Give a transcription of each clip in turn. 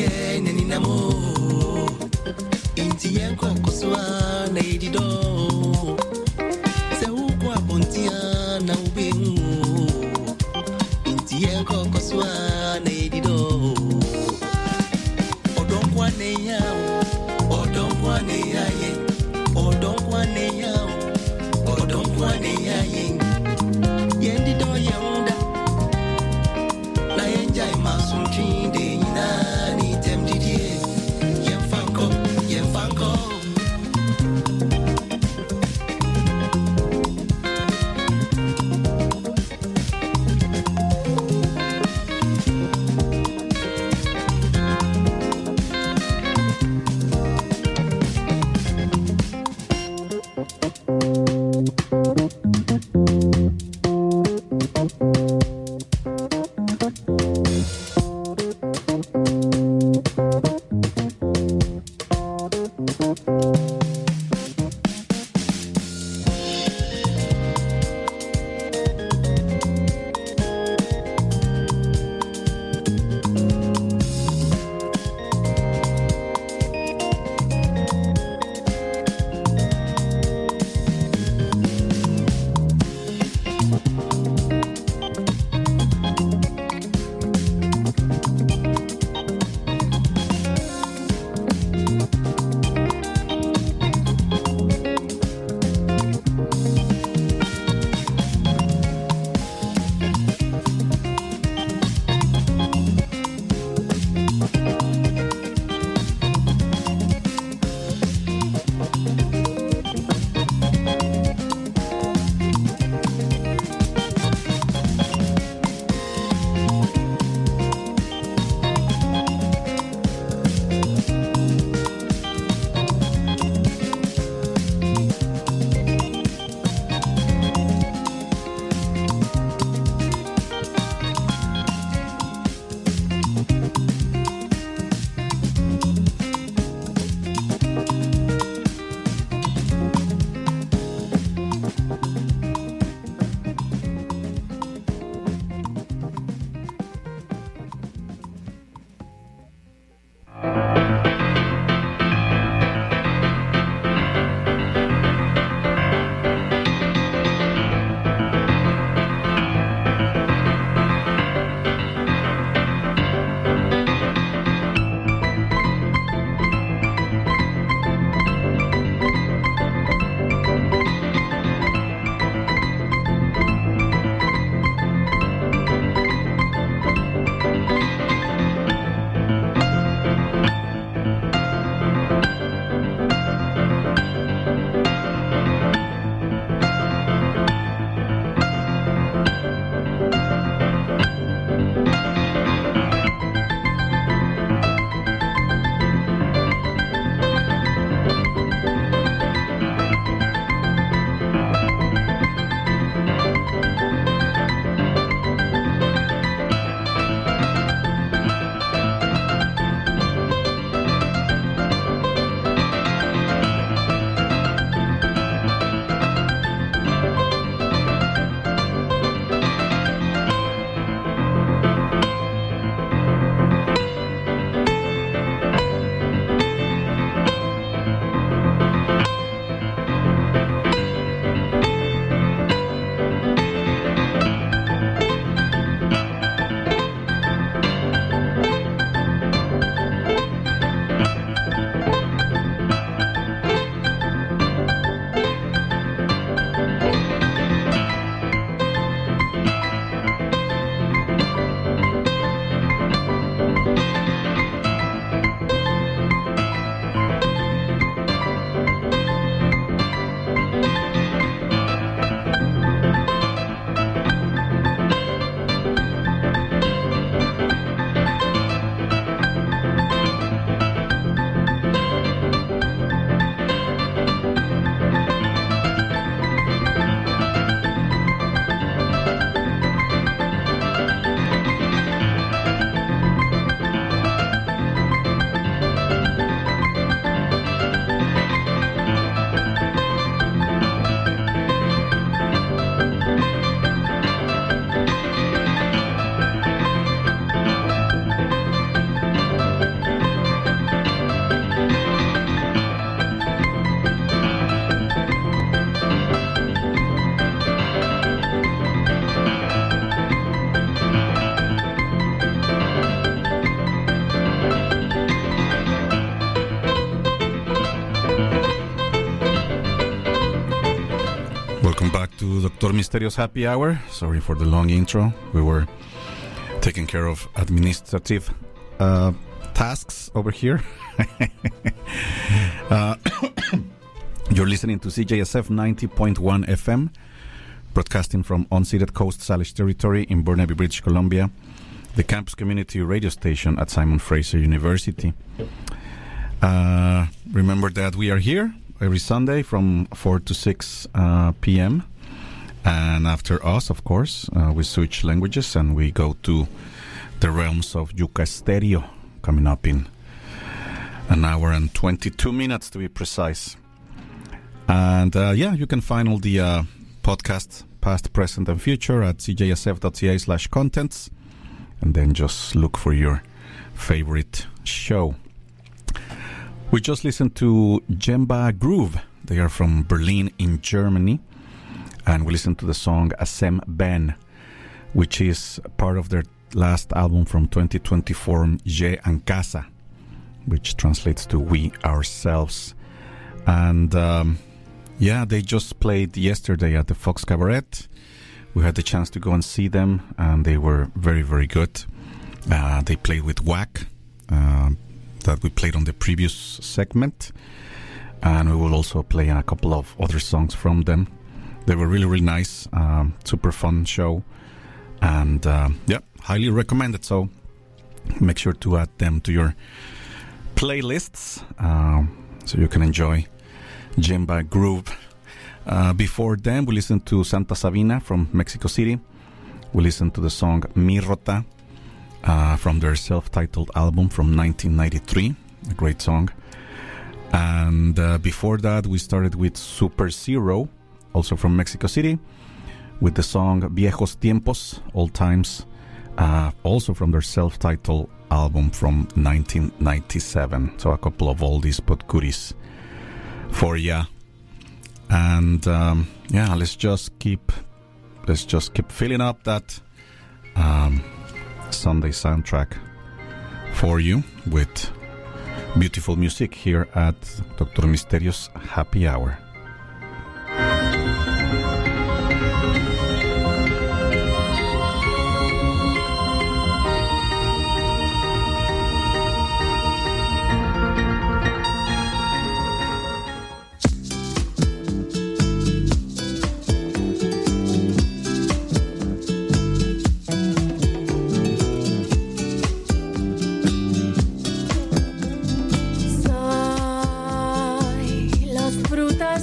ye neni namo inti yen kwa kuswa na idido se ukwa bontia na ubemu inti yen kwa kuswa na idido odonkwa ne ya odonkwa ne ya ye odonkwa ne ya odonkwa ne ya ye yendi do yenda na enjay masum chinde ina ni temdidie yemfanko back to Dr. Misterio's Happy Hour. Sorry for the long intro. We were taking care of administrative tasks over here. You're listening to CJSF 90.1 FM, broadcasting from unceded Coast Salish territory in Burnaby, British Columbia, the campus community radio station at Simon Fraser University. Remember that we are here every Sunday from 4 to 6 p.m. And after us, of course, we switch languages and we go to the realms of Yucca Stereo, coming up in an hour and 22 minutes to be precise. And you can find all the podcasts, past, present, and future at cjsf.ca/contents. And then just look for your favorite show. We just listened to Jemba Groove. They are from Berlin in Germany. And we listened to the song Asem Ben, which is part of their last album from 2024, Je en Casa, which translates to We Ourselves. And they just played yesterday at the Fox Cabaret. We had the chance to go and see them, and they were very, very good. They played with Whack, that we played on the previous segment, and we will also play a couple of other songs from them. They were really, really nice, super fun show, and highly recommended. So make sure to add them to your playlists so you can enjoy Jemba Groove. Before them, we listened to Santa Sabina from Mexico City. We listened to the song Mi Rota from their self-titled album from 1993, a great song. And before that, we started with Super Zero, also from Mexico City, with the song Viejos Tiempos, Old Times, also from their self-titled album from 1997. So a couple of oldies but goodies for ya. And let's just keep filling up that Sunday soundtrack for you with beautiful music here at Dr. Misterio's Happy Hour. Soy las frutas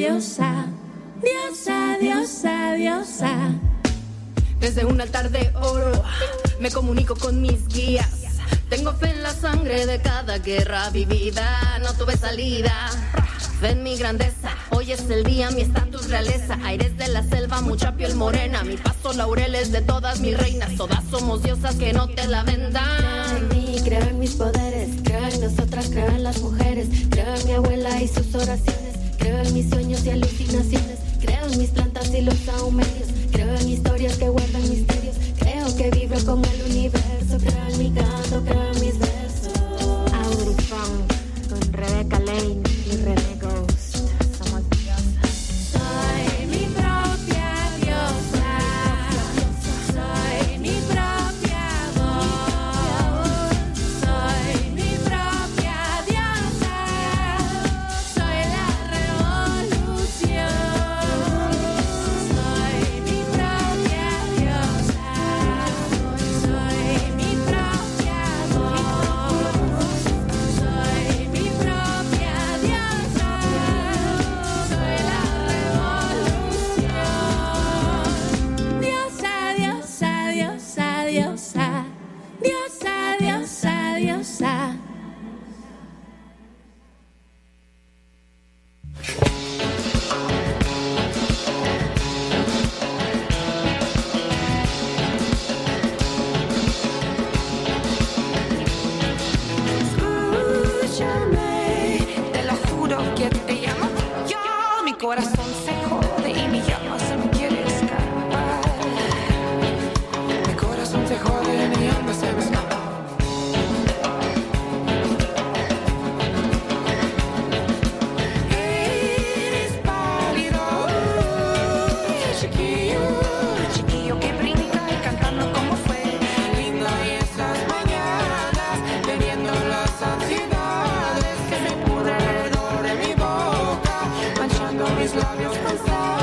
diosa, diosa, diosa, diosa. Desde un altar de oro me comunico con mis guías. Tengo fe en la sangre de cada guerra vivida. No tuve salida, fe en mi grandeza. Hoy es el día, mi estatus realeza. Aires de la selva, mucha piel morena. Mi paso laureles de todas mis reinas. Todas somos diosas, que no te la vendan. Creo en mí, creo en mis poderes. Creo en nosotras, creo en las mujeres. Creo en mi abuela y sus oraciones. Creo en mis sueños y alucinaciones. Creo en mis plantas y los saumerios. Creo en historias que guardan misterios. Creo que vibro con el universo. Creo en mi canto, creo en mis versos. Auri Funk con Rebecca Lane y René Ghost. Somos diosas. Soy mi propia diosa. Soy mi propia voz. Soy mi propia diosa. Soy la revolución. Soy mi propia diosa. Soy mi propia voz. Soy mi propia diosa. Soy la revolución. Diosa, diosa, diosa, diosa. Diosa, diosa, diosa. Escúchame, te lo juro que te llamo. Yo, mi corazón se jode y mi llama se me quiere escapar. Mi corazón se jode y mi llama se me escapa. Eres pálido, chiquillo, chiquillo que brinca y cantando como fue. Lindo y esas mañanas, bebiendo las ansiedades que se pudren alrededor de mi boca, manchando mis labios con sal.